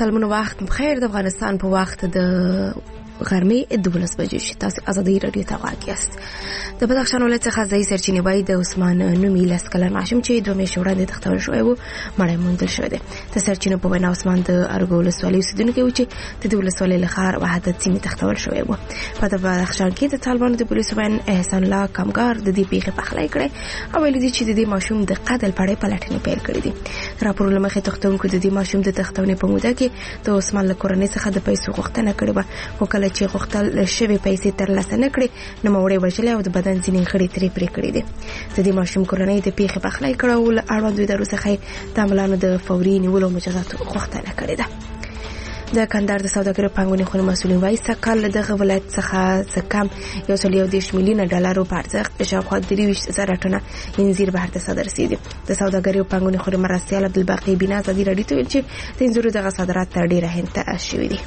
سلامونه وخت بخیر. د افغانستان په وخت د غرمې 12 بجې شي. تاسو ازادي رادیو ته غواړئ یاست. د بدخشان ولایت څخه ځای سرچینې وای د عثمان نومي لسکلن ماشوم چې 2 میاشتې وړاندې تختول شوی و مړی موندل شوی دی. د سرچینو په وینا عثمان د ارګو ولسوالۍ اوسیدونکی و چې د ولسوالۍ له ښار وحدت سیمې تختول شوی و. په بدخشان کې د طالبانو د پولیسو وین احسان الله کمګار د دې پیښې پخلی کړی او ویلي دي چې د دې ماشوم د قتل په اړه پلټنې پیل کړې دي. راپورونه مخې تختونکو د دې ماشوم د تختونې په موده کې د عثمان له کورنۍ څخه د پیسو غوښتنه کړې وه، خو کله چې غوښتل شوی پیسې ترلاسه نه کړې نو مړی وژلی او د بدن ځینې غړي ترې پرې کړي دي. د دې ماشوم کورنۍ د پیښې پخلی کړه او له اړوندو ادارو څخه د عاملانو د فوري نیولو مجازاتو غوښتنه کړې ده. د کندهار د سوداګرو پانګونې خونې مسؤلین وایي سږ دغه ولایت څخه څه کم 110 میلیونه ډالرو په ارزښت شاوخوا 23,000 ټنه انځر بهر ته صادر شوي دي. د سوداګرو پانګونې خونې مرستیال عبدالباقي بنا ازادي راډیو ته ویل چې د انځرو دغه صادرات تر ډېره هند ته شوي دي.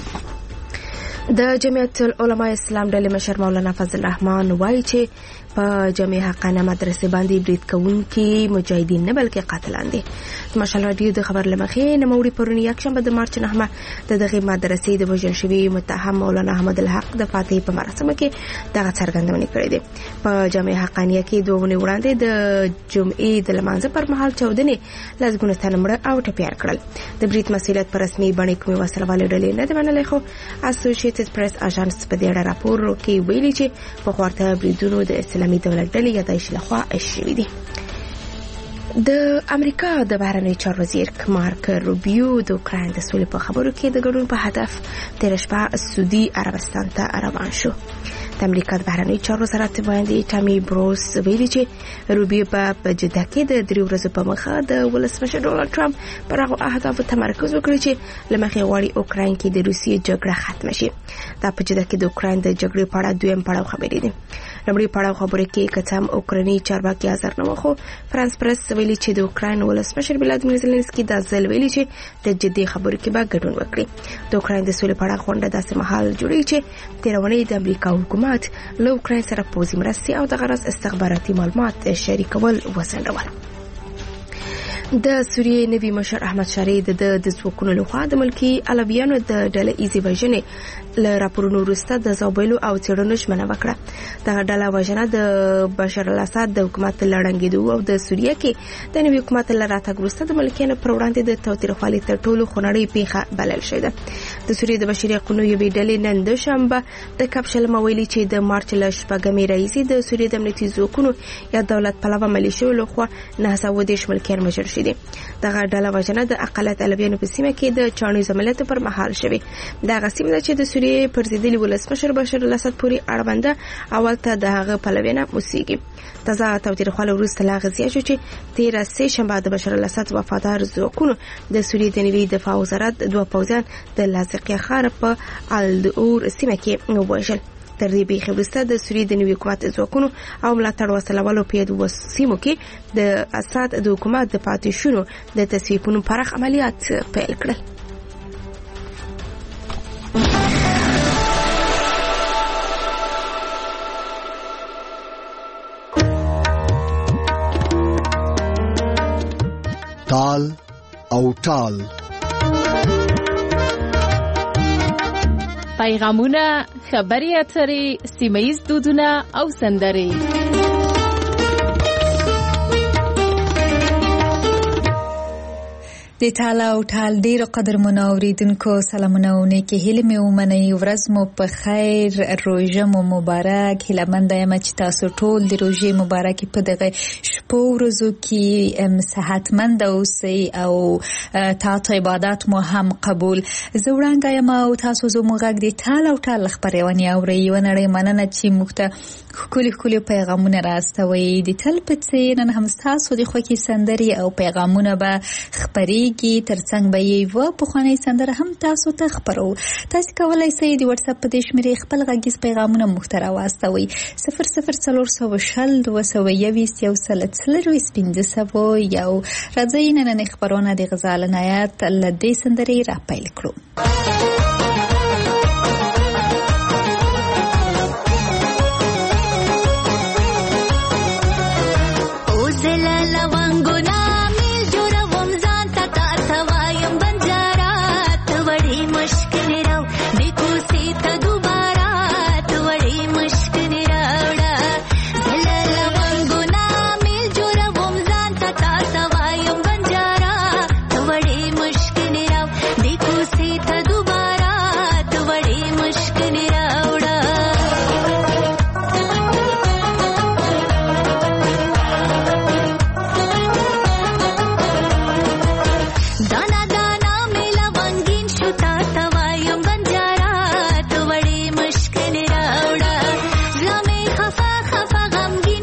د جمعیت العلماء اسلام ډلې مشر مولانا فضل الرحمن وایي چې په جامع حقانه مدرسې باندې برید کوونکي مجاهدین نه بلکې قاتلان دي. ماشاءالله راډیو د خبر لمخې نوموړي پرون یکشنبه د مارچ 9 د دغه مدرسې د وژل شوي متهم مولانا احمد الحق د فاتحې په مراسمو کې دغه څرګندونه کړې ده. په جامع حقانیه کې 2 ونې وړاندې د جمعې د لمانځه پر مهال چاودنې لږونه تن مړه او ټپیان کړل. د برید مسؤلیت پر رسمي بڼه کومې وسلوالې ډلې نه ده منلې، خو اسوسییټډ پریس اژانس په دې اړه راپور کې ویلي چې په خورته بریدونو د اسلامي دولت ډلې یادایش لخوا شوي دي. د امریکا د بهرنیو چارو وزیر مارک روبیو د اوکراین د سولې په خبرو کې د ګډون په هدف تېره شپه سعودي عربستان ته روان شو. د امریکا د بهرنیو چارو وزارت وایي ټامي بروس ویلي چې روبیو په جده کې د 3 ورځو په مخه د ولسمشر ډونالد ټرمپ پر هغو اهدافو تمرکز وکړي چې له مخې غواړي اوکراین کې د روسیې جګړه ختمه شي. دا په جده کې د اوکراین د جګړې په اړه دویم پړاو خبرې دي. لومړی پړاو خبرې کې کڅم اوکراني چارواکي حاضر نه و، خو فرانس پریس ویلي چې د اوکراین ولسمشر ولادیمیر زيلنسکي د ځل ویلي چې د جدي خبرو کې به ګډون وکړي. د اوکراین د سولې په اړه غونډه داسې مهال جوړیږي چې تیرونې د امریکا حکومت له اوکراین سره پوځي مرستې او د غرض استخباراتي معلومات شریکول وسنډول. د سوریې نوي مشر احمد شاري د ځواکونو لخوا د ملکی علویانو د ډله ایزي وژنې له راپورونو وروسته د زابلو او څېړنو ژمنه وکړه. دغه ډله وژنه د بشار الاسد د حکومت لړنګېدو او د سوریې کې د نوي حکومت له راتګ وروسته د ملکیانو پر وړاندې د تاوتریخوالي تر ټولو خونړۍ پیښه بلل شوې ده. د سوریې د بشري حقوقو یوې ډلې نن دوشنبه د کپشل ویلي چې د مارچ له شپږمې راهیسې د سوریې د امنیتي ځواکونو یا دولت پلوه ملیشو لخوا 910 ملکیان وژل شوي دي. دغه ډله وژنه د اقلیت علویانو په سیمه کې د چانیز عملیاتو پر مهال شوې. دغه سیمه چې د سوریې پرزیدلي ولسمشر بشار الاسد پورې اړونده اول ته د هغه پلویانه موسیقي تازه تاوتریخوالی وروسته لا غزیا شو چې 13 سه شنبه د بشار الاسد وفادار ځواکونو د سوریې د نوي دفاع وزارت 2 پوځیان د لاذقیه ښار په الدور سیمه کې وژل. تر دې پیښې وروسته د سوریې د نوي حکومت ځواکونو او ملاتړ وسلوالو په یو سیمو کې د اسد د حکومت د پاتې شونو د تصفیې پراخ عملیات پیل کړل. تال او ټال پیغامونه، خبري اترې، سیمه‌ییز دودونه او سندرې. د تاله او ټال ډیرو قدرمنو اوریدونکو سلامونه او نیکې هیلې مې ومنئ. ورځ مو په خیر، روژه مو مبارک. هیله‌منده یم چې تاسو ټول د روژې مبارکې په دغه شپو ورځو کې صحتمند اوسئ او تاسو عبادت مو هم قبول. زه وړاندې یم او تاسو زموږ غږ د تاله او ټال خبرونه اورئ. ونړۍ مننه چې موږ ته ښکلي پیغامونه راستوي. د تل په څیر نن هم تاسو د خوښۍ سندرې او پیغامونه به خبرېږي. ترڅنګ به یو پخوانی سندره هم تاسو ته خبرو. تاسو کولای شئ د واتس اپ په دې شمیرې خپل غږیز پیغامونه موږ ته راواستوئ. 004021 راځئ نن خبرونه د غزال عنایت له دې سندرې را پیل کړو. لونګونه میل جوړوم ځان ته تا ته وایم بنجارات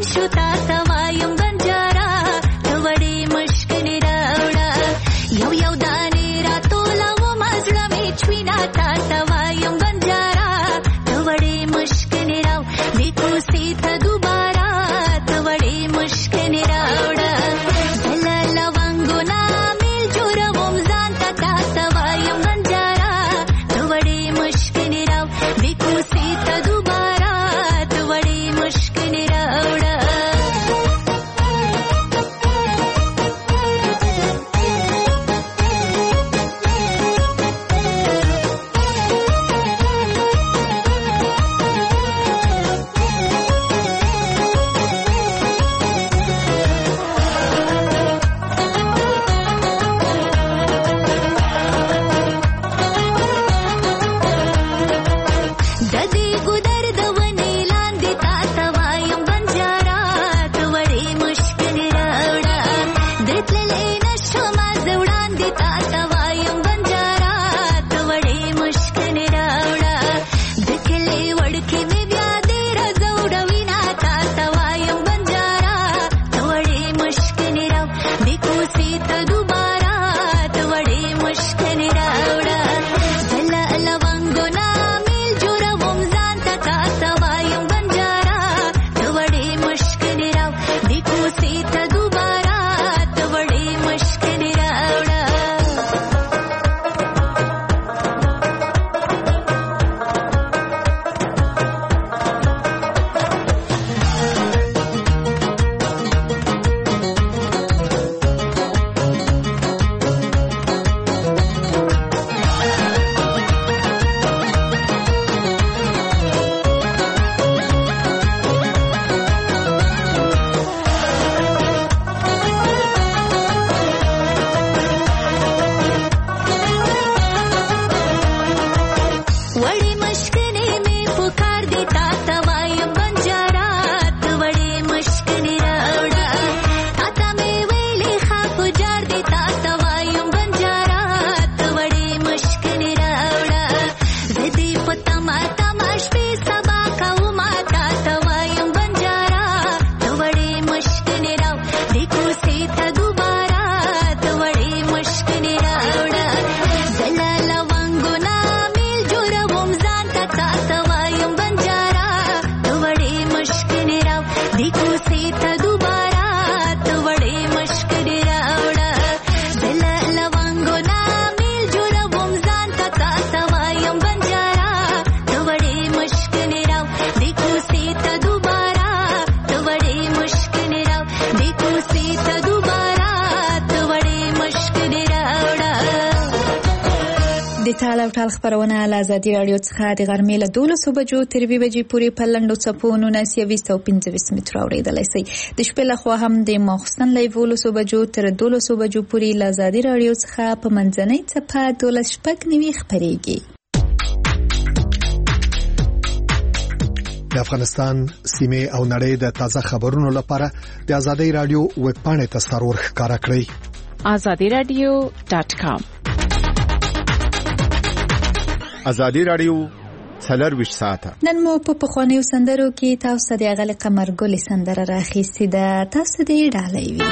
د ټال او ټال خبرونه له ازادي رادیو څخه د غرمې له 12 بجو تر 2 بجې پورې په لنډو څپو 1925 متر اورېدلای شئ. د شپې له خوا هم د ماخستن له 12 بجو تر 12 بجو پورې له ازادي رادیو څخه په منځنۍ څپه 12:09 خبرېږي. د افغانستان سیمه او نړۍ د تازه خبرونو لپاره د ازادي رادیو ویب پاڼه ته سرور ښکارا کړئ. azadiradio.com. ازادي رادیو 24 ساعته. نن مو په پخوانیو سندرو کې تاسو د غل قمر ګل سندره راخېستې ده. تاسو دې ډالۍ وي.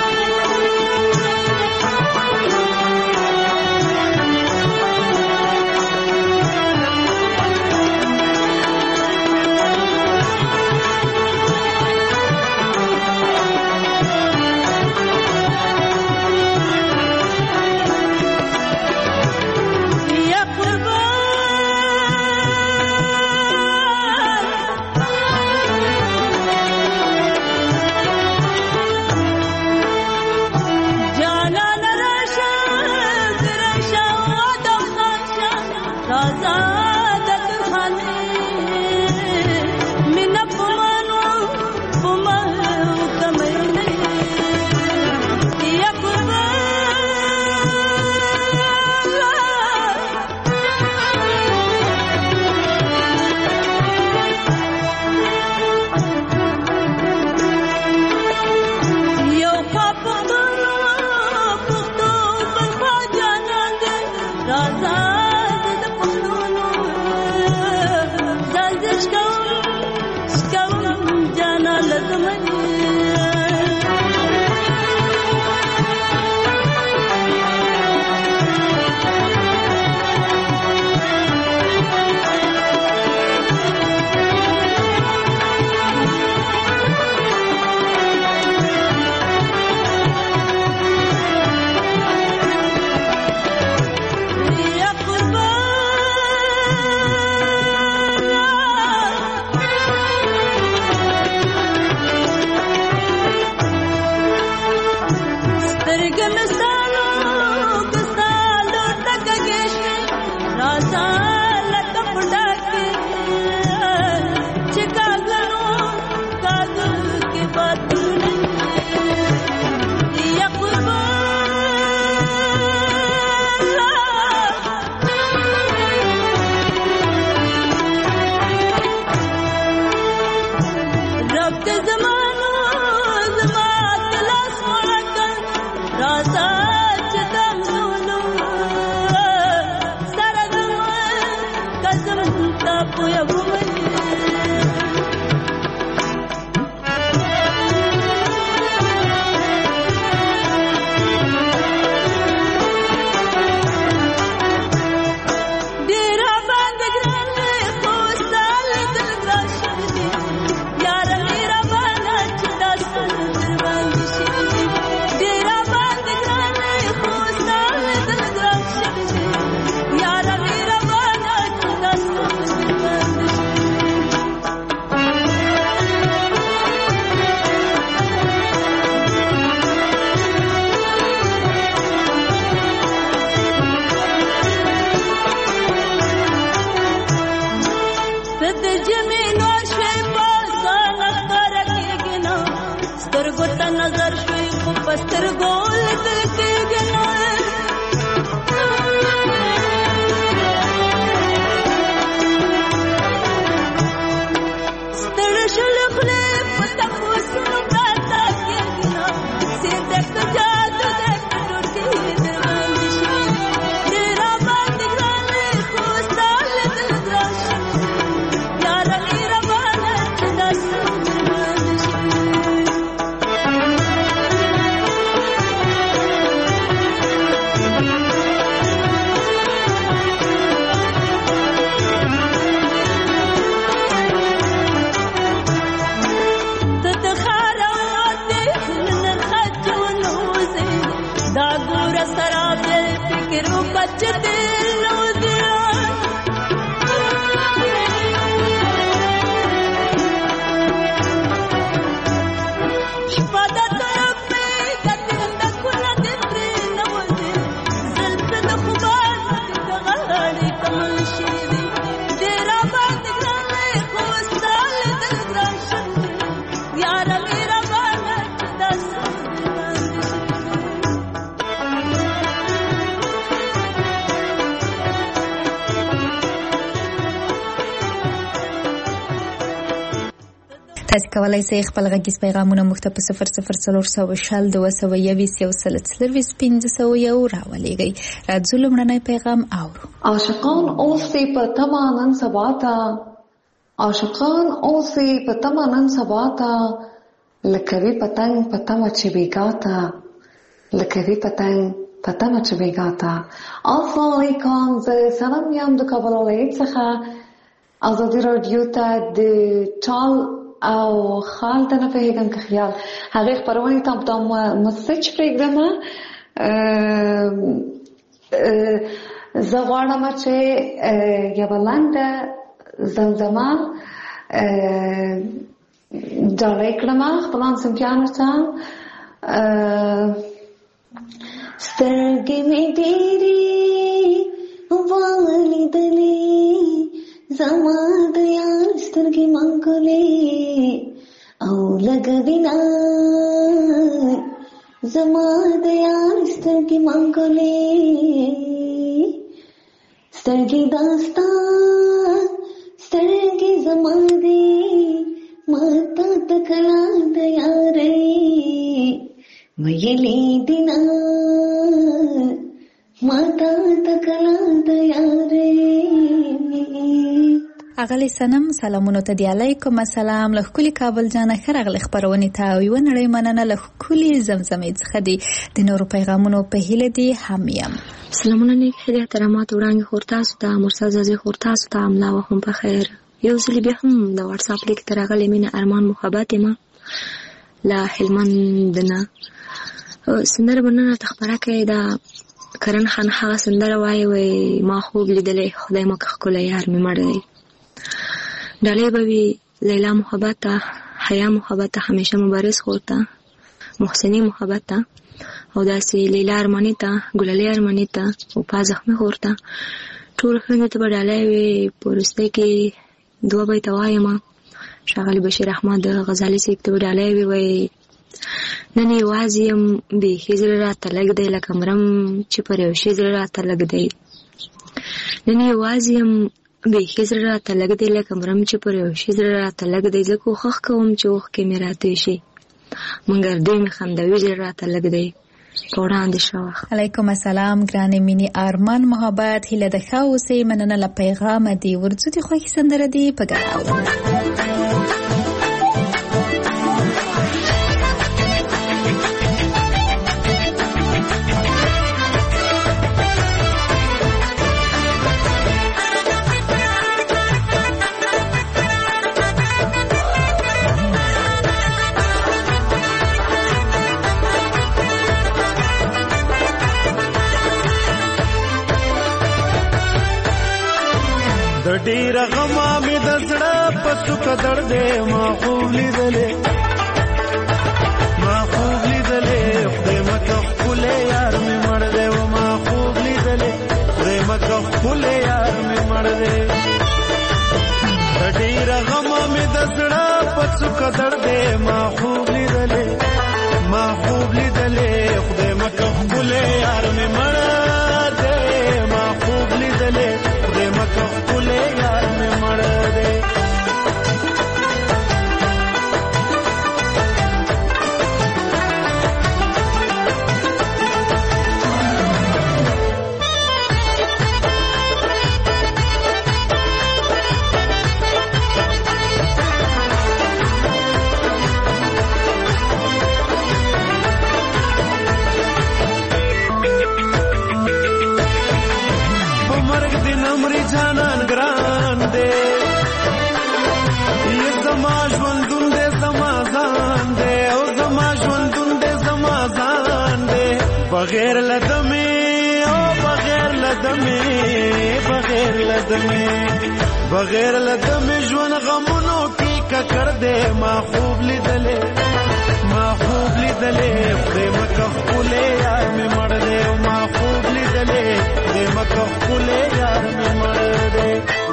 تاسو کولای شئ خپل غږیز پیغامونه موږ ته په 00400 راولېږئ. راځو لومړنی پیغام اورو. عاشقان اوسې په تمه نن سبا ته، عاشقان اوسې په تمه نن سبا ته، لکوي پتنګ په تمه چې بیګا ته، لکوي پتنګ په تمه چې بیګا ته. السلام علیکم، زه سلام یم د کابل ولایت څخه ازادي راډیو ته د ټال او خال ته نه پوهېږم که خیال هغې خپرونې ته دا مسج پرېږدم. زه غواړم چې یوه لنډه زمزمه ډالۍ کړم خپلو همصنفیانو ته. سترګې مې ډېرې ولیدلې، زما د یار سترګې منګولې او لګوینا، زما د یار سترګې منګولې، سترګې داستا سترګې زما دې ماته تکلا د یارې ویلې دینا، ماته تکلا د یارې. اغلی سنم سلامونو ته دی علیکم السلام له ښکلي کابل جانه ښه راغلې خپرونې ته او یوه نړۍ مننه له ښکلي زمزمې څخه دی. د نورو پیغامونو په هیله دی هم یم. سلامونه نیک هیلې احترامات وړاندې خور تاسو ته، مرسل زازي خور تاسو ته، املا وهم په خیر. یو ځلې بیا هم د واتساپ لیک ته راغلی مینه ارمان محبت یم له هلمند نه. سندره به نن راته خپره کړې ده. کرن خان هغه سندره وایي ما خوب لیدلی خدای مکه ښکلی یار مې مړ دی. ډالۍ به وي لیلا محبت ته، حیا محبت ته، همیشه مبارز خور ته، محسنی محبت ته، او داسې لیلا ارماني ته، ګلالۍ ارماني ته، وفا زخمي خور ته، ټولو ښځو ته به ډالۍ وي. په وروستۍ کې دوه بیته وایم ښاغلي بشیر احمد غزالي صاحب ته ډالۍ وي نن یوازې یم بیخي زړه راته لږ دی لکه مرم چې پر یو شي زړه راته لږ دی نن یوازې یم بیخي زړه راته لږ دی لکه مرم چې پر یو شي زړه راته لږ دی زه کوښښ کوم چې اوښکې مې راتوی شي مګر دوی مې خندوي زړه راته لږ دی په وړاندې شه وخت. علیکم السلام ګرانې مینې ارمان محبت هیله د ښه اوسئ مننه له پیغامه دي ورځو دي خوښې سندره دي په ګډه اورو. د ډیر غما مې د زړه په څوکه دردې ما خوب لیدلې خدای مکه ښکلی یار مې مړ دی و ما خوب لیدلې خدای مکه ښکلی یار مې مړ دی د ډیر غما مې د زړه په څوکه دردې ما خوب لیدلې خدای مکه ښکلی یار مې مړ دی ما خوب لیدلې خدای مکه ښکلی یار مې مړ دی جانان ګران دی یې زما ژوندون دی زما ځان دی او زما ژوندون دی زما ځان دی بغیر له دمې ژوند غمونو کې ککړ دی ما خوب لیدلې خدای مکه ښکلی یار مې مړ دی ما خوب لیدلې خدای مکه ښکلی یار مې مړ دی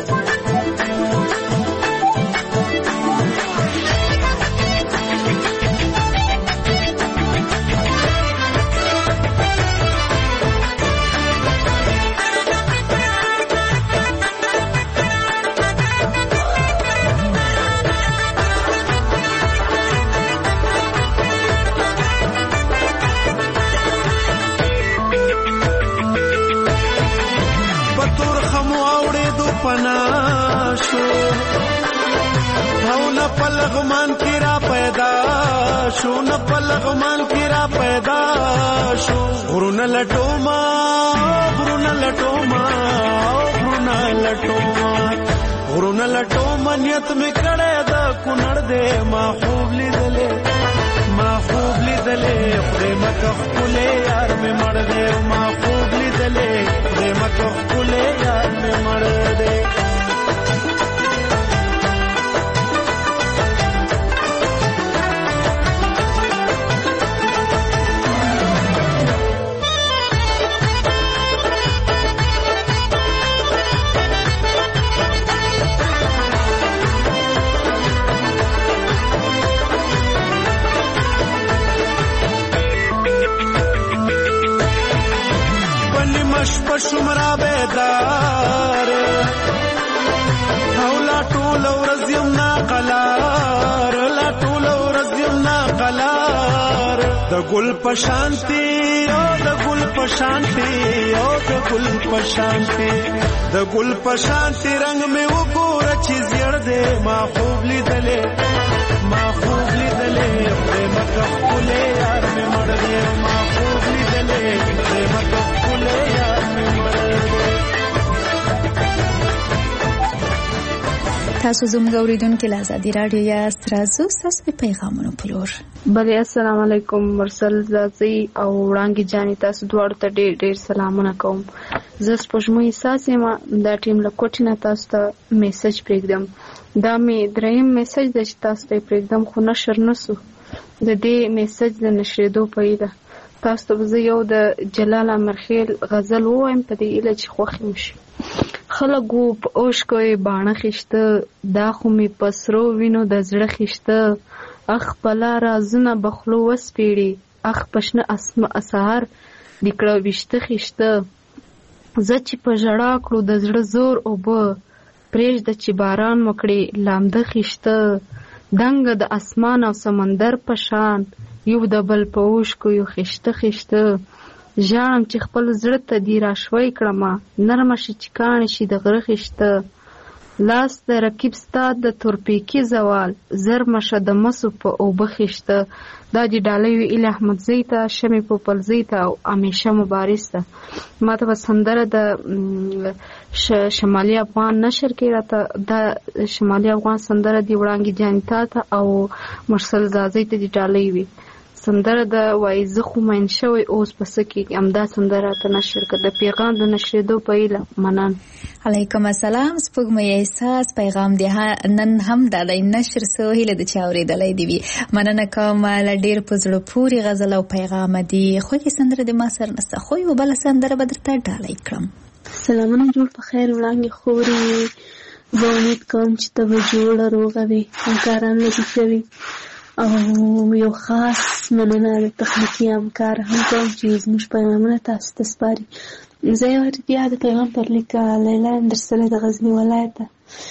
پناشو او نه پلغمان کی را پیدا شو غرونه لټوما نیت می کړه دا کونړ دې ما خوب لیدلې خدای مکه ښکلی یار مې مړ دی ما خوب لیدلې خدای مکه ښکلی یار مې مړ دی شمرا بیدار او لا ټول ورځ یم ناقلار د ګل پشانتی رنگ مې وګوره چې زیړ دی ما خوب لیدلې خدای مکه ښکلی یار مې مړ دی ما خوب لیدلې خدای مکه ښکلی یار مې مړ دی. تاسو زموږ اوریدونکو له ازادي راډیو یاست راځو ستاسو د پیغامونو په لور. بله السلام علیکم مرسل زازي او وړانګې جانې تاسو دواړو ته ډېر ډېر سلامونه کوم. زه سپوږمۍ احساس یم دا ټیم له کوټې نه تاسو ته میسج پرېږدم. دا مې دریم میسج دی چې تاسو ته یې پرېږدم خو نشر نه سو د دې میسج د نشرېدو په هیله تاسو ته زه یو د جلال امرخیل غزل ووایم په دې هیله چې خوښ مو شي. خلکو په اوښکو یې باڼه خیشته، دا خو مې په سرو وینو د زړه خیشته. اخ په لار رازونه بخلو وسپېړي، اخ په شنه سهار دې کړه ویشته خیشته. زه چې په ژړا کړو د زړه زور اوبه، پرېږده چې باران وکړي لامده خیشته. دنګه د اسمان او سمندر په شان، یو د بل په اوښکو یو خیشته خیشته. ژاړم چې خپل زړه ته دې راشوی کړمه، نرمه شي چې کاڼې شي د غره خیشته. لاس د رقیب ستا د تورپیکي زوال، زرمه شه د مسو په اوبه خیشته. دا دې ډالۍ وي ایله احمدزۍ ته، شمې پوپلزۍ ته او همیشه مبارز ته. ما ته به سندره د شمالي افغان نشر کې راته دا شمالي افغان سندره دی وړانګې جانتا ته او مرسل زازۍ ته دې ډالۍ وي. سندره د وایي زه خو مین شوی اوس په څه کېږي، همدا سندره ته نشر کړه. د پیغام د نشرېدو په هیله منن. علیکم السلام. سپوږمۍ احساس پیغام دی نن هم د نشر څو هیله د چا اورېدلی دی وي. مننه کوم له ډېر په زړه پورې غزل او پیغام دی. خوږې سندره د ما سره نسته، خو یو بله سندره به درته ډالۍ کړم. سلامونه جوړ په خیر وړاندې خورې. زه امید کوم چې ته به جوړه روغه وي، همکاران لږ کوي او یو خاص مننه د تخنیکي همکار هم کوم چې زموږ پیغامونه تاسو ته سپاري. زه یو بیا د پیغام پر لیکه لیلا اندرسله د غزني ولایته.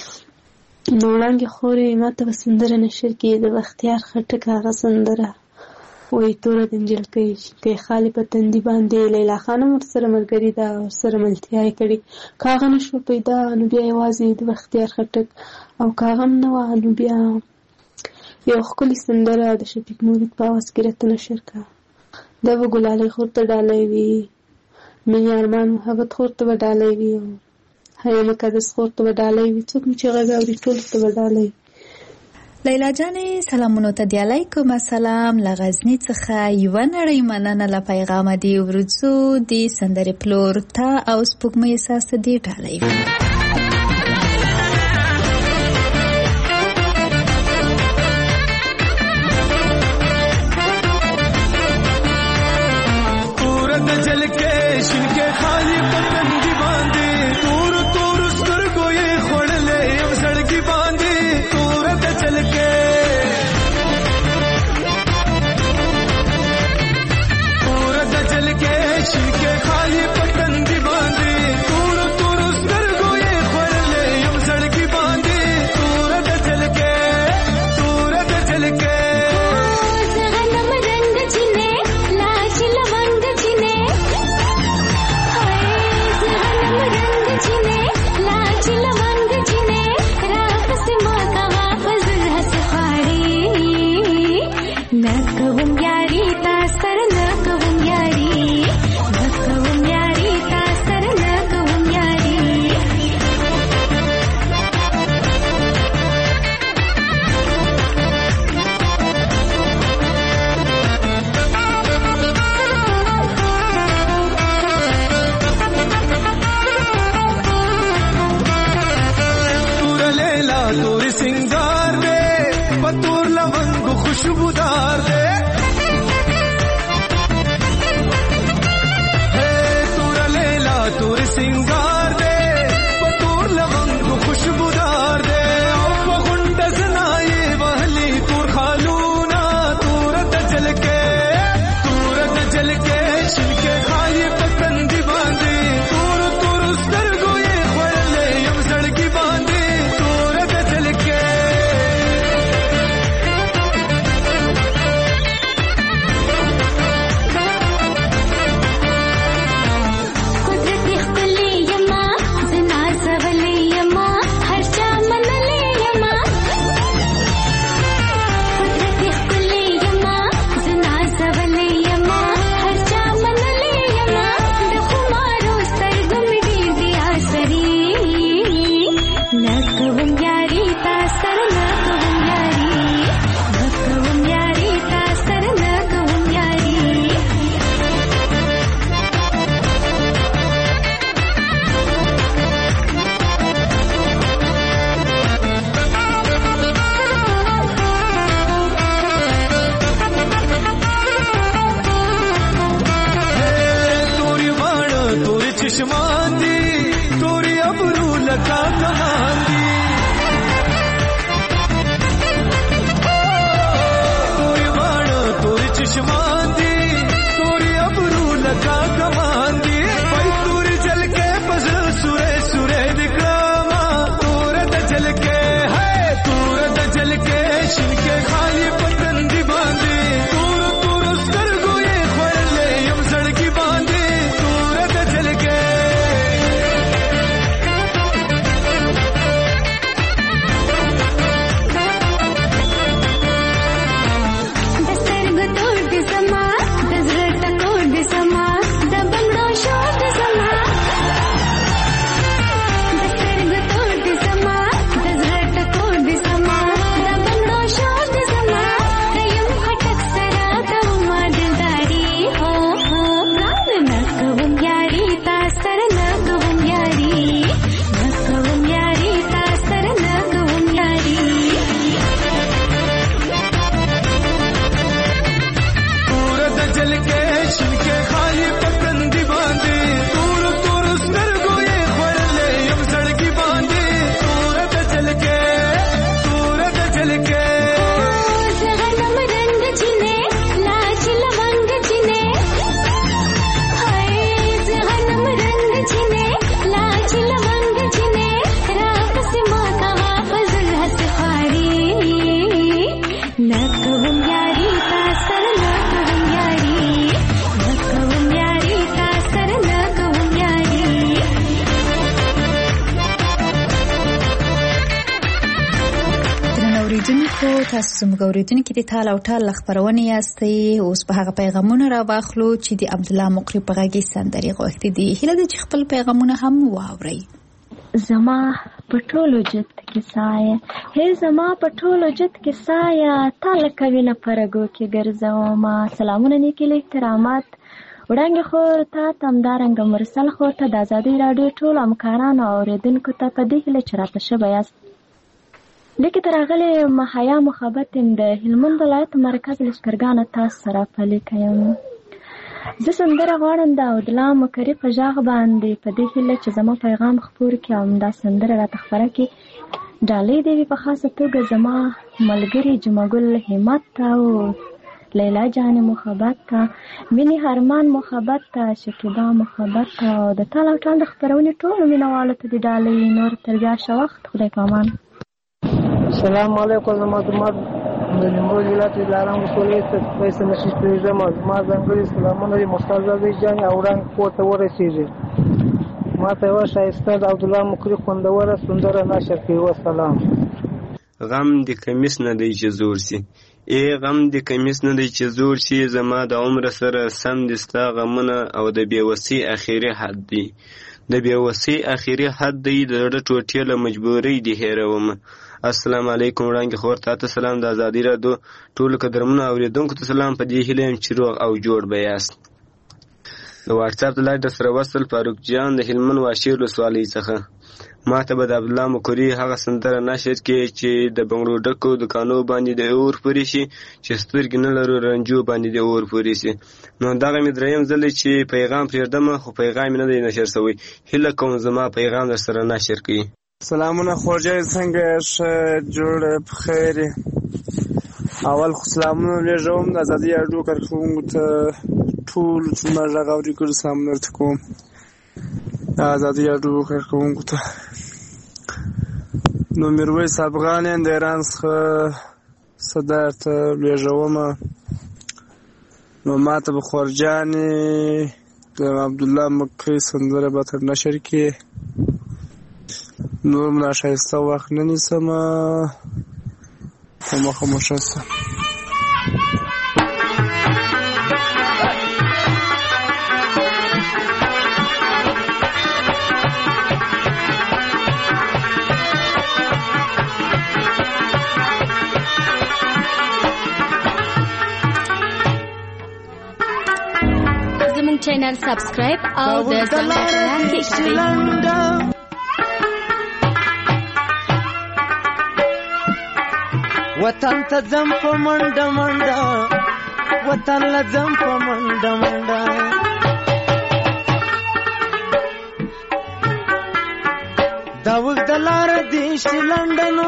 نو وړاندې خورې ما ته به سندره نشر کړي د بختیار خټک هغه سندره وایي توره د نجلکۍ که یې خالي په تندي باندې. لیلا خانم ورسره ملګري ده او ورسره ملتیا یې کړې. که هغه نه شوه پیدا نو بیا یوازې د بختیار خټک، او که هغه هم نه وه نو بیا یو ښکلې سندره د شفیق مرید په اواز کې راته نشر کړه. دا به ګلالۍ خور ته ډالۍ وي، مینې ارمان محبت خور ته به ډالۍ وي، او حیا مقدس خور ته به ډالۍ وي. څوک مو چې غږ اوري ټولو ته به ډالۍ وي. لیلا جانې سلامونو ته دی. علیکم السلام. له غزني څخه یوه نړۍ مننه له پیغامه دی. ورځو د سندرې پلور ته او سپوږمۍ احساس ته دی ډالۍ وي. چشمان دی توری ابرو لکا کمان دی توری غاړه توری چشمان دی توری ابرو لکا کمان دی پای توری جلکه پس سوره سوره دکراما تور د جلکه ہے تور د جلکه شنکه خالی پتن دی باندې تور تور سترګو یې خورلې یم سړکی باندې تور د جلکه تاسو زموږ اوریدونکو د تال او ټال خبرونه یاستئ. اوس په هغه پیغامونه را واخلو چې د عبد الله مقری په غږی سندري غوښتي دي. هله د خپل پیغامونه هم واوري. زما پټولو جت کې سایه هي زما پټولو جت کې سایه تال کوي نه پرګو کې ګرځوما. سلامونه نیکي له احترامات وړاندې خور ته تمدارنګ مرسل خور ته د ازادي رادیو ټول همکارانو او اوریدونکو ته په دې کې چرته شبياست لیکه ترغله محیا محبت د هلمند ولایت مرکز لشکرګان تاسو سره پلي کوم. زه سندره غواړم د عبد الله مقری په ژغ باندې په دې هله چې زما پیغام خپور کړم دا سندره را تخبره کې ډالې دی په خاصه توګه زما ملګری جمعګل همت او لیلا جان محبت تا مینی هرمان محبت تا شکیبا محبت تا د تاله ټال خبرونه ټول مینوالو ته ډالې نور تر بیا شو وخت خدای پامان. السلام علیکم زما د نیمروز ولایت دلارام ولسوالۍ څخه پیسې نشي پیژم ما ځانګړي سلامونه دي مستعزه جان اوران کوته ورسیږي ما ته و شایسته د عبد الله مقری خوندوره سندره نشر کوي. والسلام. غم د کمیس نه دی چې زور سي غم د کمیس نه دی چې زور سي زما د عمر سره سم دستا غمونه او د بیوسی اخیری حد دی د بیوسی اخیری حد دی د ټوټې له مجبورۍ دی هیروم. السلام علیکم وړاندې خور ته سلام د ازادي رادیو ټول قدرمنو اوریدونکو ته سلام په دې هیله چې روغ او جوړ به یاست. د واتس اپ د لایټ سره وصل فاروق جان د هلمند واشیر رسوالۍ څخه ما ته به د عبد الله مقری هغه سندره نشر کې چې د بنگلور ډکو دکانو باندې د اور پوری شي چې سترګې نه لرو رنجو باندې د اور پوری شي. نو دغه مې دریم ځل چې پیغام پرېږدم خو پیغام نه دی نشر شوی. هله کوم زما پیغام در سره نشر کړئ. سلامونه خورجای څنګه جوړ بخیر. اول خو سلامونه لږوم د ازادي رادیو کارکونکو ته ټول چې ما راغوري کړ سلامونه ورته کوم د ازادي رادیو کارکونکو ته. نو میرویس افغان د ایران څخه صدر ته لږوم. نو ماته به خورجانې د عبد الله مقری سندره به تر نشر کې نور ملا شایسته وخت نه نیسم په مخه مشسته. زموږ چینل سبسکرایب او د زنګ کلیک کړئ. وطن ته ځم په منډه منډه وطن له ځم په منډه منډه د دا وګد لار دی شي لندنو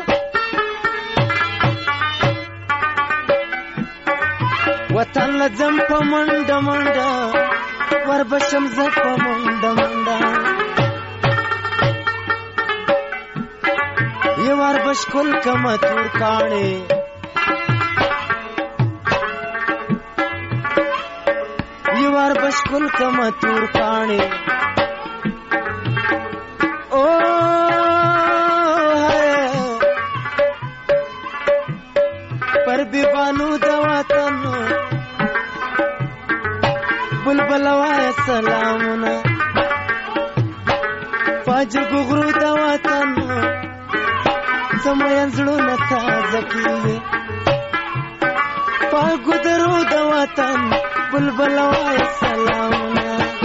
وطن لزم په منډه منډه وربشم ز په منډه منډه یو وربش کول کما تور کاڼې یو وربش کول کما تور کاڼې او پر بیبانو د وطن بلبل وای سلامونه فاجر غرو د وطن سمين زړونه تازه کیږي پاګو درو د وطن بلبل وای سلامونه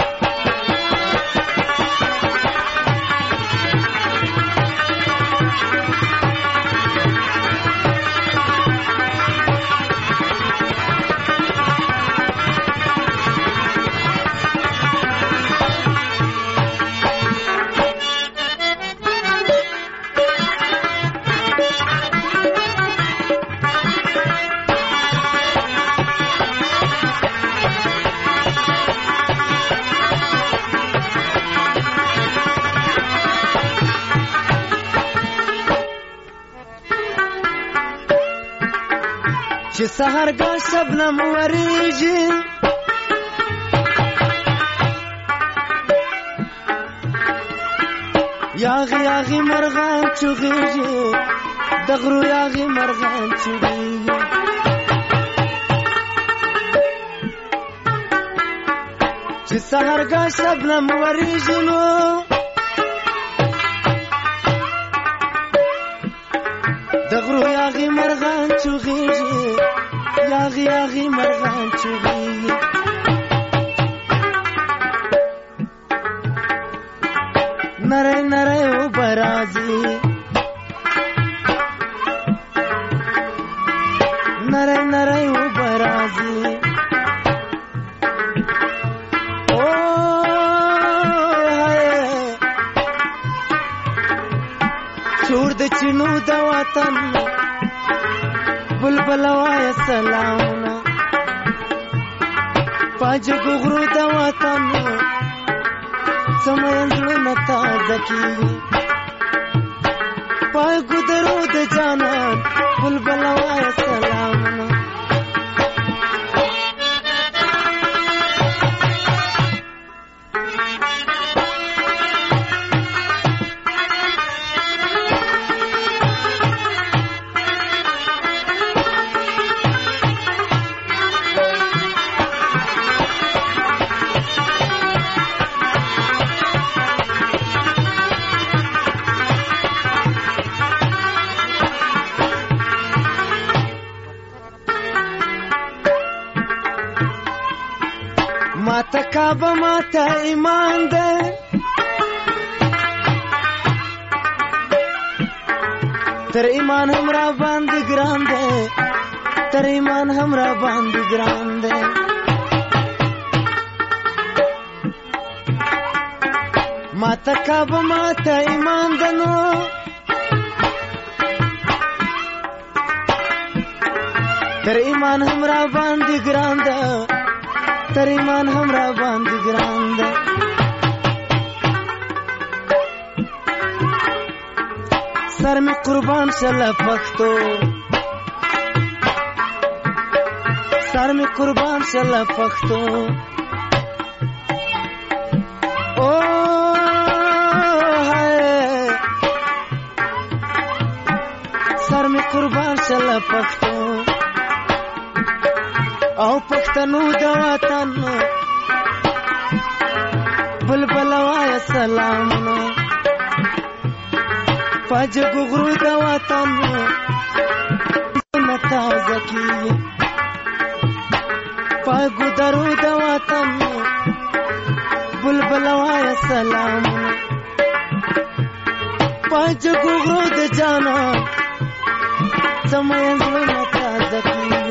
چې سحرګه شبنم وریږي یاغي یاغي مرغان چغېږي د غرو یاغي مرغان چغېږي چې سحرګه شبنم وریږي نو د غرو یاغي مرغان چغېږي یاغي یاغي مرغان چغېږي نری نری اوبه راځي نری نری اوبه راځي او چور د چینو د وطن بلبل وای سلامونه پاجګو غرو د وطن سمين زړونه تازه کیږي پاګو درو د جانان بلبل وای سلامونه ماته کعبه ماته ایمان ده تر ایمان هم را باندې ګران ده تر ایمان هم را باندې ګران ده ماته کعبه ماته ایمان ده نو تر ایمان هم را باندې ګران ده تر ایمان هم را باندې ګران ده سر می قربان شله پښتو سر می قربان شله پښتو او سر می قربان شله پښتو او پښتنو د وطن بلبل وای سلامونه پاجګو غرو د وطن تازه کیږي پاګو درو د وطن بلبل وای سلامونه پاجګو غرو د جانا سمين زړونه تازه کیږي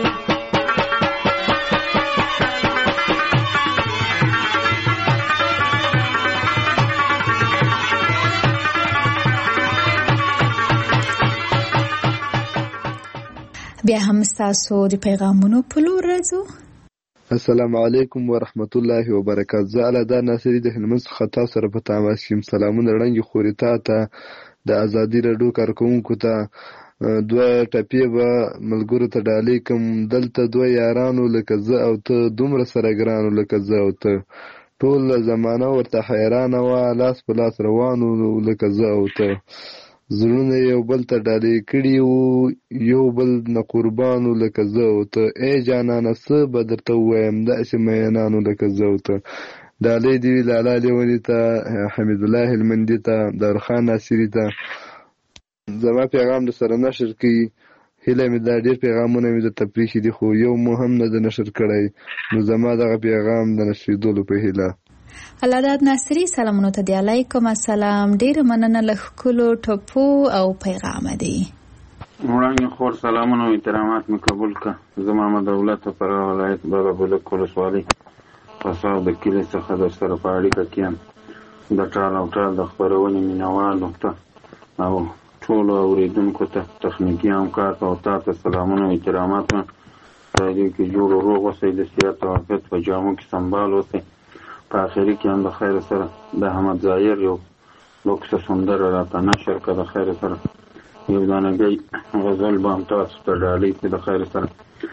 بیا هم تاسو د پیغامونو په لور راځو. السلام علیکم ورحمت الله وبرکاته. زه علادار ناصری د هلمند څخه تاسو سره په تماس یم. سلامونه وړاندې خوري ته د ازادي راډیو کارکونکو ته دوه ټپې به ملګرو ته ډالۍ کوم. دلته دوه یارانو لکه زه او ته، دومره سره ګرانو لکه زه او ته، ټول زمانه ورته حیرانه وه، لاس په لاس روانو لکه زه او ته، زړونه یو بل ته ډالۍ کړي وو، یو بل نه قربانو لکه زه او ته، ای جانانه څه به درته ووایم داسې مینانو لکه زه او ته. ډالۍ دې وي لالا لیوني ته، حمید الله هلمندي ته، داورخان ناصري ته. زما پیغام د سره نشر کړي. هیله مې دا ډېر پیغامونه مې درته پرېښي دي خو یو مو هم نه د نشر کړی، نو زما دغه پیغام د نشریدلو په هیله. علادار ناصری سلامونه ته دی. علیکم السلام. ډېره مننه له ښکلو ټپو او پیغامه دی. وړاندې خور سلامونه او احترامات مې قبول کړه. زه محمد دولت فرغ ولایت بابا بلک ولسوالۍ فصاح د کلي څخه در سره په اړیکه کې یم. د ټال او ټال د خپرونې مینوالو ته او ټولو اورېدونکو ته، تخنیکي همکار ته او تا ته سلامونه او احترامات. راډیو کې جوړ و روغ اوسئ، د صحت او عافیت په جامو کې سنبال اوسئ. په آخري کې هم د خیر سره د احمد ظاهر یو لوکسه سندره راته نشر کړه. د خیر سره یو دانګی غزل به هم تاسو ته ډالۍ کړي د خیر سره.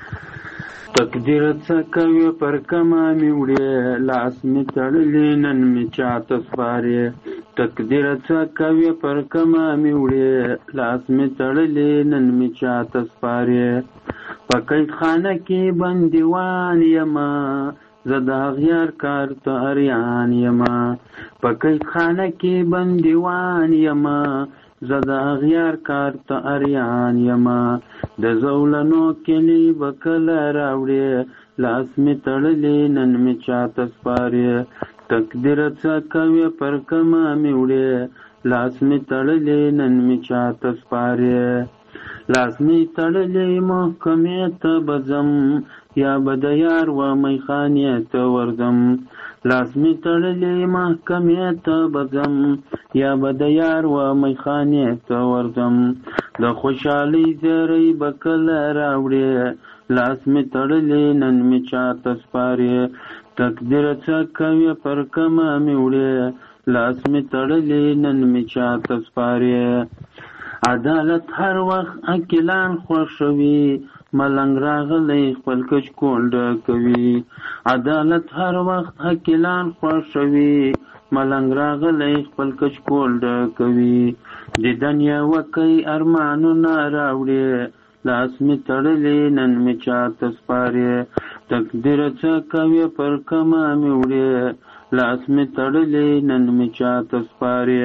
تقدیر څه کوي پر کمه مې وړې، لاس مې تړلی نن مې چاته سپارې. تقدیر څه کوي پر کمه مې وړې، لاس مې تړلی نن مې چاته سپارې. په قید خانه کې بندیوان یمه، زه د اغیار کار ته اریان یمه. په قید خانه کې بندیوان یمه، زه د اغیار کار ته اریان یمه. د زولنو کلی به کله راوړې، لاس مې تړلی نن مې چاته سپارې. تقدیر څه کوي پر کمه مې وړې، لاس مې تړلی نن مې چاته سپارې. لاس مې تړلی محکمې ته به ځم، یا به د یار و میخانې ته ورځم. لاس مې تړلی محکمې ته به ځم، یا به د یار و میخانې ته ورځم. د خوشحالۍ زیری به کله راوړې، لاس مې تړلی نن مې چاته سپارې. تقدیر څه کوي پر کمه مې وړې، لاس مې تړلی نن مې چاته سپارې. عدالت هر وخت عاقلان خوښوي، ملنګ راغلی خپل کچ کونډه کوي. عدالت هر وخت عاقلان خوښوي، ملنګ راغلی خپل کچ کونډه کوي. دیدن یې وکئ ارمانونه راوړې، لاس مې تړلی نن مې چاته سپارې. تقدیر څه کوي پر کمه مې وړې، لاس مې تړلی نن مې چاته سپارې.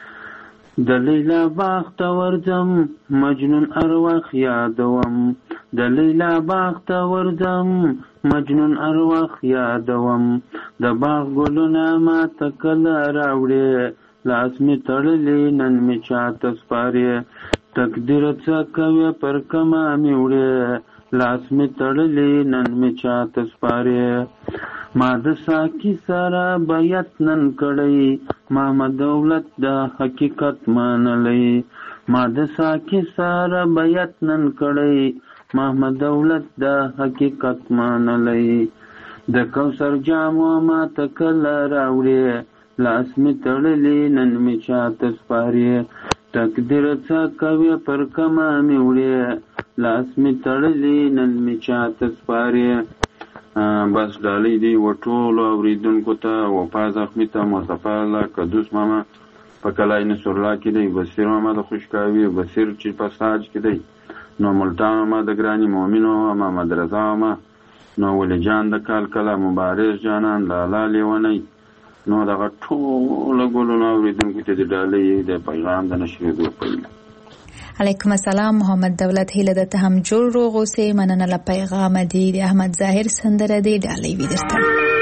د لیلا باغ ته ورځم، مجنون ارواح یادوم. د لیلا باغ ته ورځم، مجنون ارواح یادوم. د باغ ګلونه ماته کله راوړې، لاس مې تړلی نن مې چاته سپارې. تقدیر څه کوي پر کمه مې وړې، لاس مې تړلی نن مې چاته سپارې. ما د ساقي سره بیعت نن کړی، محمد دولت د حقیقت منلی. ما د ساقي سره بیعت نن کړی، محمد دولت د حقیقت منلی. د کوثر جامو ماته کله راوړې، لاس مې تړلی نن مې چاته سپارې. تقدیر څه کوي پر کمه مې وړې، لاس مې تړلی نن مې چاته سپارې. بس ډالۍ دی و ټولو اورېدونکو ته، وفا زخمي ته، مصطفی الله قدوس ماما په کلای نصر الله کې دی، بصیر ماما د خوشکاوي، بصیر چې په ساج کې دی، نو ملتان ماما د ګراني مؤمنو، محمد رضا ماما، نو ولی جان د کال کله، مبارز جانان، لالا لیونی، نو دغه ټولو ګلونو اورېدونکو ته د ډالۍ د پیغام د نشریدو پیل. علیکم السلام. محمد دولت هیله ده ته هم جوړ روغ اوسې. مننه له پیغام دی. د احمد ظاهر سندره دی ډالۍ وي درته.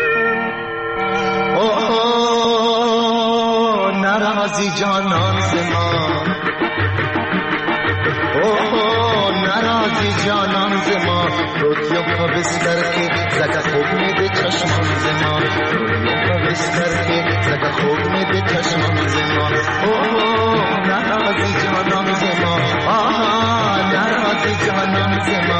ناراضی جانان زما، ناراضی جانان زما، روزیو کا بستر کے زگا خوب میں دے چشمان زما، روزیو کا بستر کے زگا خوب میں دے چشمان زما. ناراضی جانان زما، ناراضی جانان زما،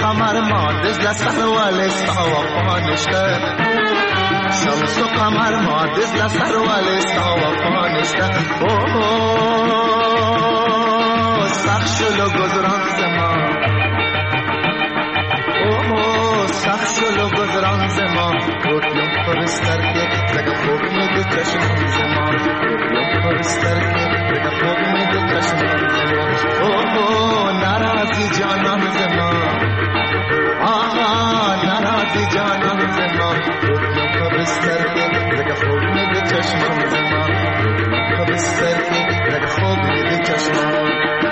قمر ما دز لسر ولی سوا پانشته شمس و قمر ما دز لسر ولی سوا پانشته سخت شلو گذران زمان سخت شلو گذران زمان روتیم پرستر که زگه خوب میده چشمان زمان روتیم پرستر که زگه خوب میده چشمان زمان ناراضی جانان زمان ناراضی جانان زمان روتیم پرستر که زگه خوب میده چشمان زمان روتیم پرستر که زگه خوب میده چشمان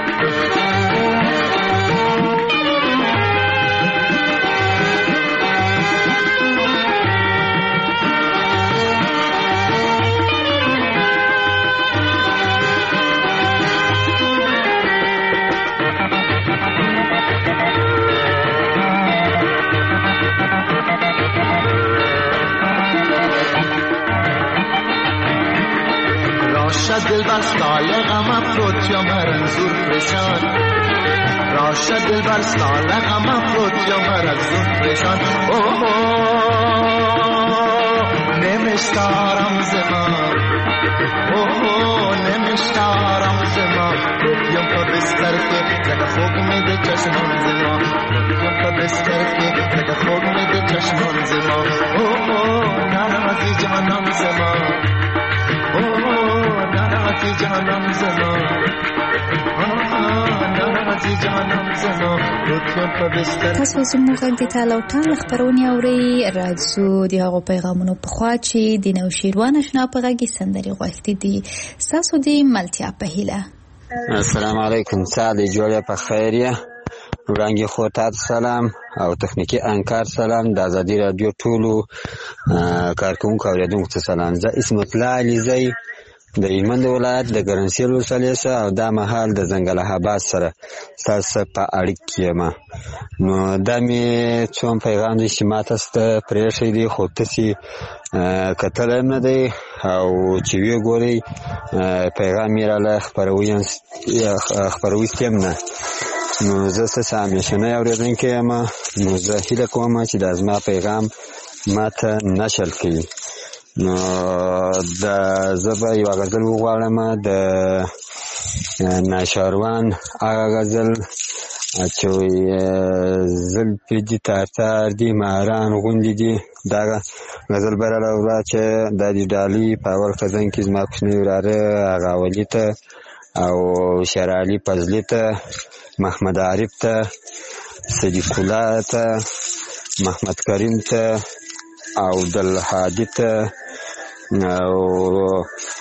دل بر سال غم افروت یا مرنزور پریشان راشد دل بر سال غم افروت یا مرنزور پریشان نمیشتارم زمان نمیشتارم زمان رویم پا بستر که زگه خوب میده چشمان زمان رویم پا بستر که زگه خوب میده چشمان زمان ناراضی جانم زمان ناراضی جانم زمان ناراضی جانم زمان روتیم په بستر. تاسو زموږ غږ د تاله او ټال خبرونه اورئ. راځو د هغو پیغامونو په خوا چې د نوشیروان اشنا په غږ سندرې غوښتي دي. ستاسو د ملتیا په هیله. السلام علیکم. سعد جوړه په خیریه. وړاندې خو تاسو سلام او تخنیکی انکار سلام. د ازادي رادیو ټولو کارکونکو اوریدونکو ته سلام. زه اسمت الله علیزی د هلمند ولایت د ګرمسیر ولسوالۍ او دا مهال د ځنګل آباد سره تاسو په اړیکه یم. نو دا می څوم پیغام دي چې ما تاسو ته پرېښی دی خو تاسو کتل نه دی او چې وی ګوري پیغام یې را خبروي ستیم نه. نو زه څه همیشنی اورېدونکی یم. نو زه هیله کوم چې د زما پیغام ماته نشل کړي. نو زه به یوه غزل وغواړم د ناشاروان هغه غزل چې زلفې دي تار دي ماران غوندې دي. دا غزل به راوړه چې دا د ډالۍ په اول خزان کې زما کوچنی وراره هغه ولي ته او شرعلي فضلي ته محمد عارف ته صدیق الله ته محمد کریم ته او عبدالهادي ته او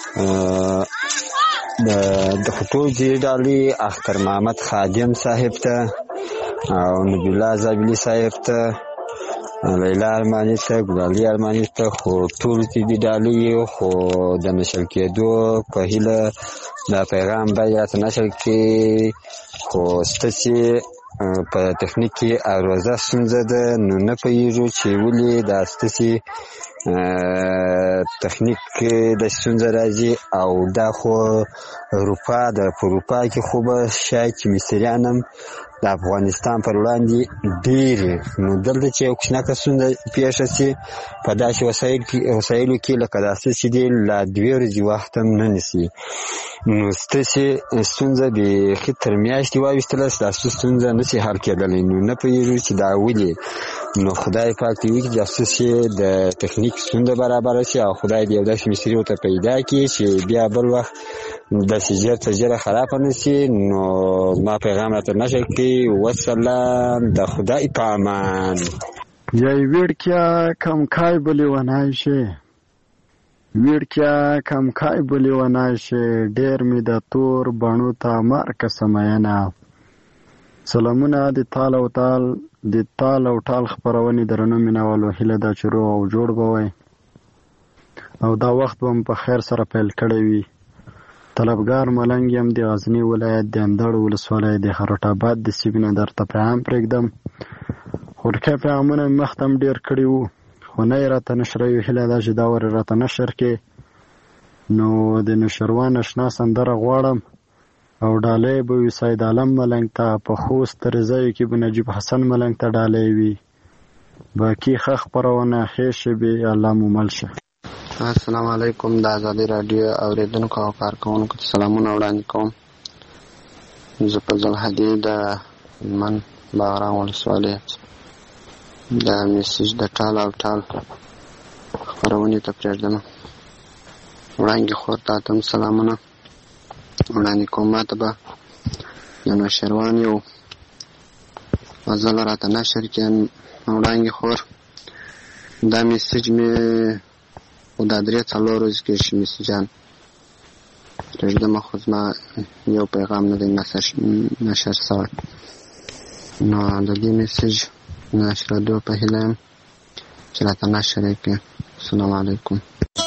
د خطو دې ډالۍ اختر محمد خادم صاحب ته او نبی الله زابلي صاحب ته لیلا ارماني ته ګلالي ارماني ته خو ټول دې ډالۍ خو د نشل کېدو په هیله دا پیغام باید راته نشل کې خو ستاسې په تخنیک کې اروزه ستونزه ده. نو نه پوهېږو چې ولې دا ستاسې تخنیک د ستونزه راځي او دا خو اروپا ده. په اروپا کې خو به شاید چې مصریان هم د افغانستان پر وړاندې ډېرې. نو دلته چې یو کوچنکه ستونزه پیښه شي په داسې وسایلو کې لکه داسې چې دی لا 2 ورځې وخت هم نه نیسي. نو ستاسې ستونزه بیخي تر میاشتې واویستله ستاسو ستونزه نشي حل کېدلی. نو نه پوهېږو چې دا ولې. نو خدای پاک دې وکړي چې ستاسې د تخنیک ستونزه برابره شي او خدای دې یو داسې مصري ورته پیدا کړي چې بیا بل وخت داسې ژر تر ژره خرابه نه شي. نو زما پیغام راته نشر کړي. وسلام. د خدای په امان. یای ویړکیا کم کای بلی ونای شي ویړکیا کم کای بلی ونای شي ډېر می د تور بڼو ته مارکه سمینه. سلامونه د تال او ټال خبرونې درنو مینوالو. هیله ده چې روغ او جوړ به وئ او دا وخت به په خیر سره پیل کړی وي. طلبګار ملنګ یم د غزني ولایت د اندړ ولسوالۍ د خروټ آباد د سیمې نه درته پیغام پرېږدم. خورکې پیغامونه مې مخته هم ډېر کړي وو خو نه یې راته نشروي. هیله ده چې دا ور راته نشر کې. نو د نوشیروان اشنا سندره غواړم او ډالۍ به وي سید عالم ملنګ ته، په خوست رضایو کې به نجیب حسن ملنګ ته ډالۍ وي. باقي ښه خپرونه ښې شبې الله مو مل شه. السلام علیکم. د ازادي راډیو اوریدونکو او کارکوونکو ته سلامونه وړاندې کوم. زه په ذوالهدي د هلمند باغران ولسوالۍ د میسج د ټال او ټال خپرونې ته پرېږدم. وړانګې خور ته هم سلامونه وړاندې کوم. ما ته به د نوشیروان یو غزل راته نشر کړي وړانګې خور. دا میسج مې خو دا 3-4 ورځې کېږي میسجان پرېږدم، خو زما یو پیغام نه دی نشر شوی. نو د دې میسج نشرېدو په هیله یم چې راته نشر یې کړي. السلام علیکم.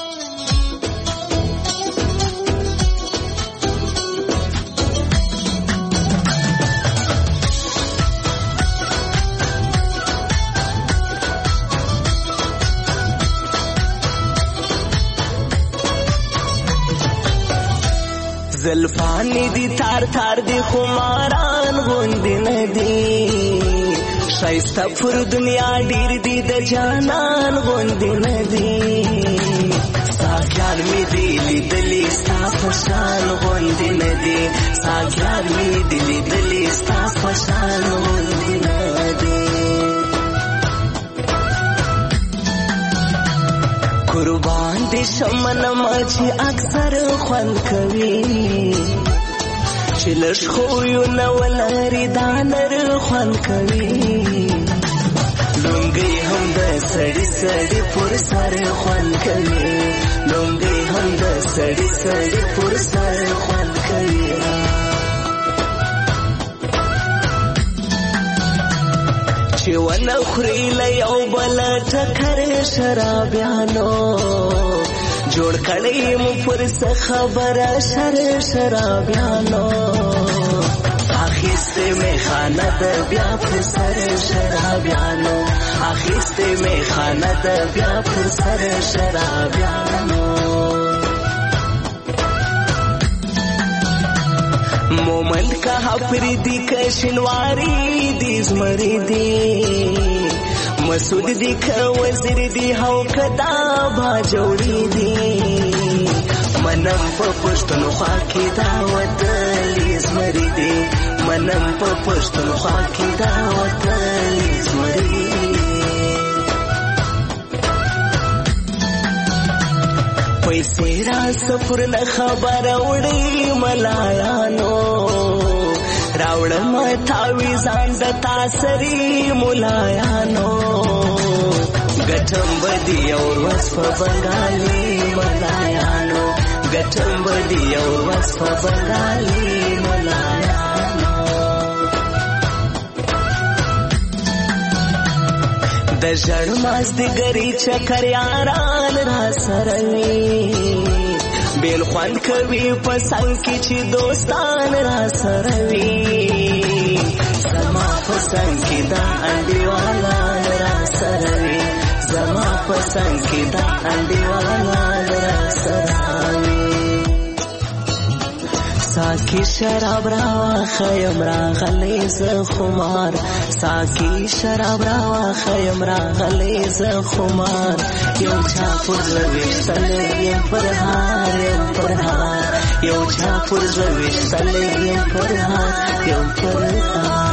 زلفانی دی تار تار دی خماران غوندی ندی، شایسته پر دنیا ډیر دی د جانان غوندی ندی. ساکیار می دی لیدلی ستا پشان غوندی ندی، ساکیار می دی لیدلی ستا پشان غوندی ندی. قربان دی شمن مچی اکثر خوند کوي، چې لږ خویونه ولري دا نر خوند کوي. لونګۍ هم د سړي سړي پر سر خوند کوي، لونګۍ هم د سړي سړي پر سر خوند کوي. چې ونه خوري له یو بل ټکر شرابیانو، جوړ کړی مو پر څه خبره شرابیانو. اخیسته می خانه د بیا پر سر شرابیانو، اخیسته می خانه د بیا پر سر شرابیانو. مومن کا پریدی که شنواری دی زمری دی، مسعود دی که وزیر دی هو کدا با جوړی دی. منم په پښتونخوا کې دا وطن زمری دی، منم په پښتونخوا کې دا وطن زمری دی. پیسې را سفر نه خبر وړي ملایانو، راوړم تاویزان د تاسری ملایانو. ګټم بدی اور وس په بنګالي ملایانو، ګټم بدی اور وس په بنګالي ملایانو. د ژړ مازدیګري چکر یاران را سره وي، بیل خوند کوي په څنګ کې چې دوستان را سره وي. زما په څنګ کې دا انډیوالان را سره وي، زما په څنګ کې دا انډیوالان را سره وي. ساکی شراب راواخیم راغلی زه خمار، ساکی شراب راواخیم راغلی زه خمار. یو چا پر زړه ویشتلی یم پر هار یم پر هار، یو چا پر زړه ویشتلی یم پر هار یم پر هار.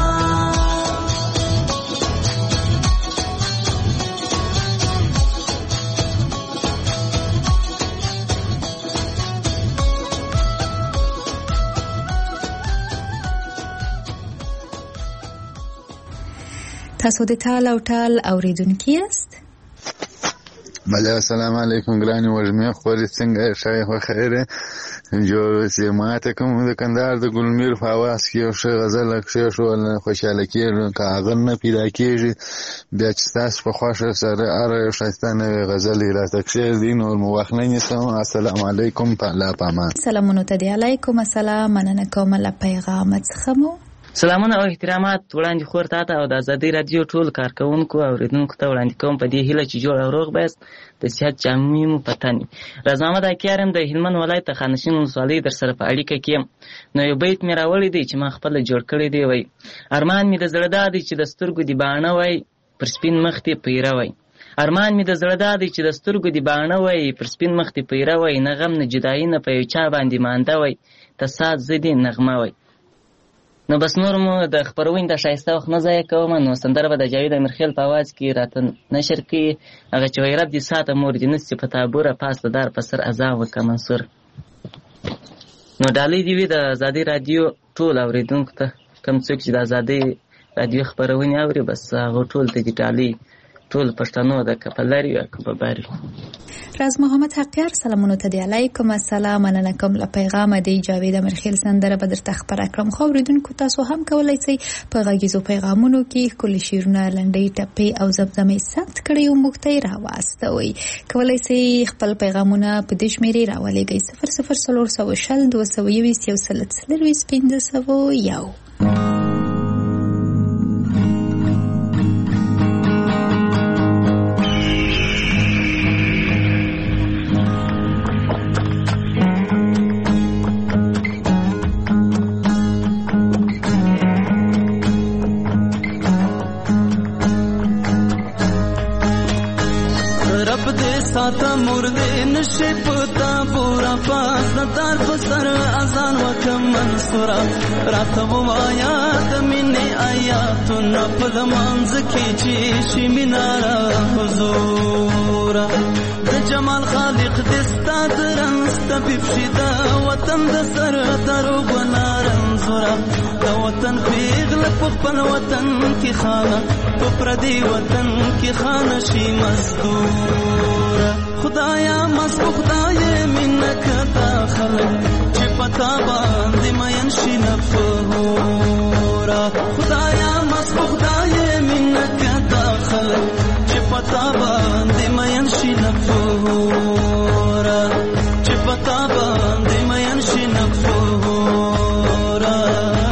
تاسو د ټال او ټال اوریدونکي یاست؟ بله السلام علیکم ګرانې وږمې خورې څنګه ښه خو خیره جوړ اوسې. ماته کوم د کندهار د ګلمیر په اواز کې یو ښه غزل کښېښول خوشحاله کېږم، که هغه نه پیدا کېږي بیا چې ستاسو په خوښه سره هره یو ښایسته نوې غزل یې راته کښېږدي نور مو وخت نه نیسم. السلام علیکم. په الله په امان. سلامونه ته دی. علیکم السلام. مننه کوم له پیغامت څخه مو. سلامونه او احترامات وړاندې خور ته او د ازادۍ رادیو ټول کارکوونکو او اوریدونکو ته وړاندې کوم په دې هیله چې جوړ او روغ بایست د صحت جامې مو په تن وي. راز محمد اکیار یم د هلمند ولایت د خانشین ولسوالۍ در سره په اړیکه کې یم. نو یو بیت مې راوړی دی چې ما خپله جوړ کړی دی. وایي ارمان مې د زړه دا دی چې د سترګو دې باڼه وای پر سپین مخ دې پیره وای. ارمان مې د زړه دا دی چې د سترګو دې باڼه وای پر سپین مخ دې پیره وای. نه غم نه جدایي نه په یو چا باندې مانده وای ته ساز زه دې نغمه وای. نو بس نور مو د خپرونې د ښایسته وخت نه ضایع کوم. نو سندره به د جاوید امیرخیل په اواز کې راته نشر کړي هغه چې وایي رب دې ساته مور دې نسي په تابوره پاس د دار په سر اذان وکړه منصور. نو ډالۍ دې وي د ازادۍ رادیو ټول اورېدونکو ته کوم څوک چې د ازادۍ رادیو خپرونې اوري بس هغه ټول ته دې ډالۍ ټول پښتنو د که په لرې وي که په بر وي. راز محمد حقیار سلامونو ته دی علیکم السلام. مننه کوم له پیغامه دی جاوید امیرخیل سندره به درته خپره کړم. خو اورېدونکو تاسو هم کولی شئ په غږیزو پیغامونو کې ښکلي شعرونه لنډۍ ټپې او زمزمې ثبت کړئ او موږ ته یې راواستوئ. کولی شئ خپل پیغامونه په دې شمېرې راولېږئ 00402021 ساته مرده نشي پتا پورا پاس ندار پسر ازان وکم منصورا راته وایا د مینې آیاتونه په لمانځ کې چې شي میناره حضورا د جمال خالق دستا درنس طبيب شدا وطن د سر درو بنارنزورا د وطن پیغل په خپل وطن کې خانه په پردي وطن کې خانه شي مزدور خدایا مسکو خدای منک تا خلق چې پتا باندې مین شي نفورا خدایا مسکو خدای منک تا خلق چې پتا باندې مین شي نفورا چې پتا باندې مین شي نفورا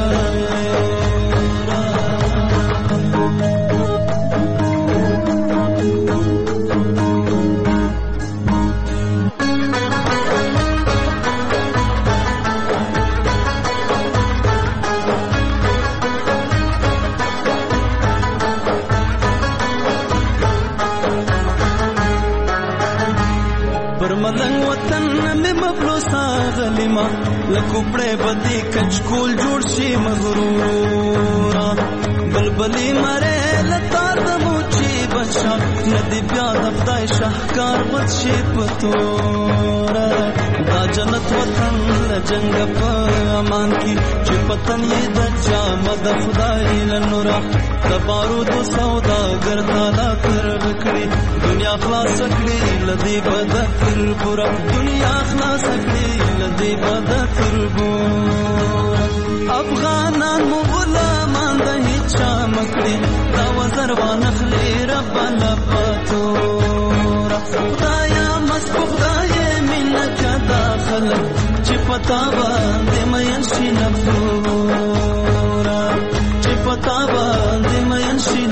غلیما لکوپړې بدی کچکول جوړ شي مغرورا بلبلی مره لتا د موچی بچا ندی بیا د خدای شاهکار بد شي پتورا دا جنت وطن لجنګ په امان کی چې پتن یې د جامد خدای لنورا د بارود سودا ګرځالا تر وکړي دنیا خلاص کړي لدی بد تر پورا دنیا خلاص کړي لدی بد تر پورا افغانان مو غلامان د هیڅ مکړي دا وزر وانخلي رب لپاتورا خدایا مسکو خدای منک داخل چې پتا باندې مین شي نفورا چې پتا باندې مین شي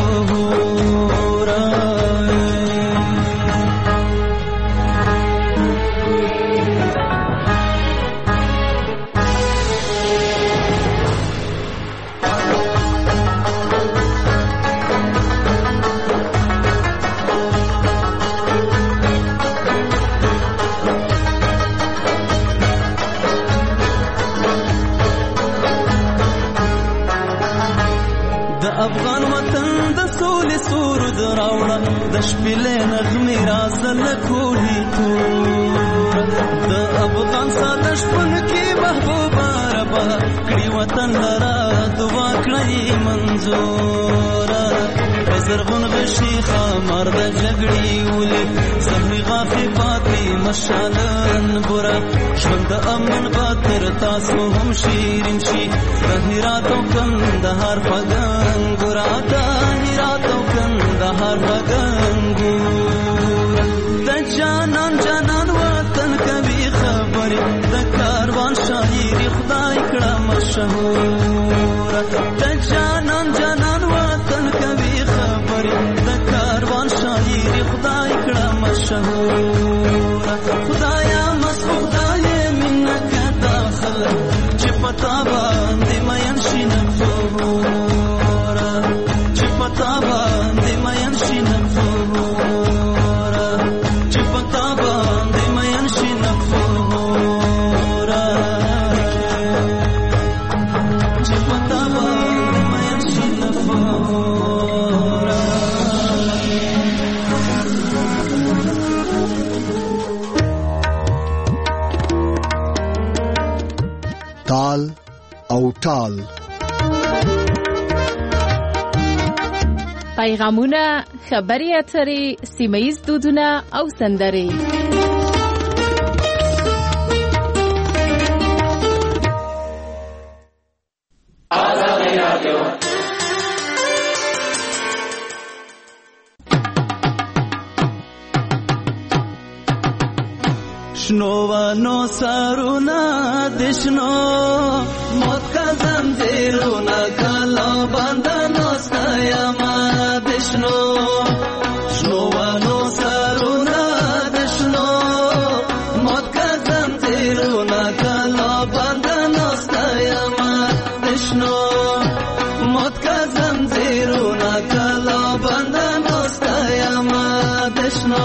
نفورا افغان وطن د سولې سرود راوړه د شپېلې نغمې رازل کوهي تور د افغان ساده شپون کې محبوبه ربا کړي وطن لرا دعا کړی منظوره زرغون غشي خمر د جګړې ولې زخمي غافي پاتې مشالن بورا ژوند د امن باتر تاسو هم شیرین شي د هرات او کندهار پګن ګورا د هرات او کندهار پګن ګورا د جانان جانان وطن کوي خبرې د کاروان شاعري خدای کړه مشهور د جانان جانان وطن کوي خبرې د کاروان شاعري خدای کړه مشهور خدایا مسو خدای مینه کا داخل چې پتا باندې مین شي نفور چې پتا باندې مین شي نفور چې پتا باندې مین شي نفور چې پتا باندې مین شي نفور تال او ټال پیغامونه خبري اترې سیمه‌ییز دودونه او سندرې شنوانو سرونا دشنو موت کا زنجیرونا کلا بندنو ستایما دشنو شنوانو سرونا دشنو موت کا زنجیرونا کلا بندنو ستایما دشنو موت کا زنجیرونا کلا بندنو ستایما دشنو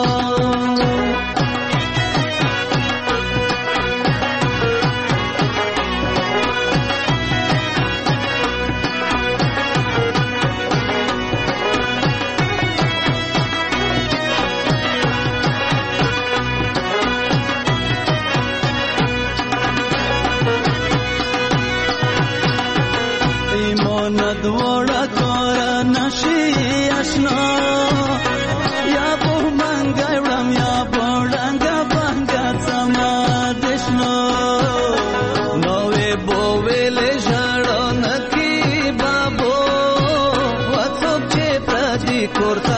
دوڑا کورا نشی اشنا یا بو منگا وڑم یا بوڑنگا بنگا سما دشنو نوے بوویلے جڑو نکی بابو وڅوک چې پردي کورته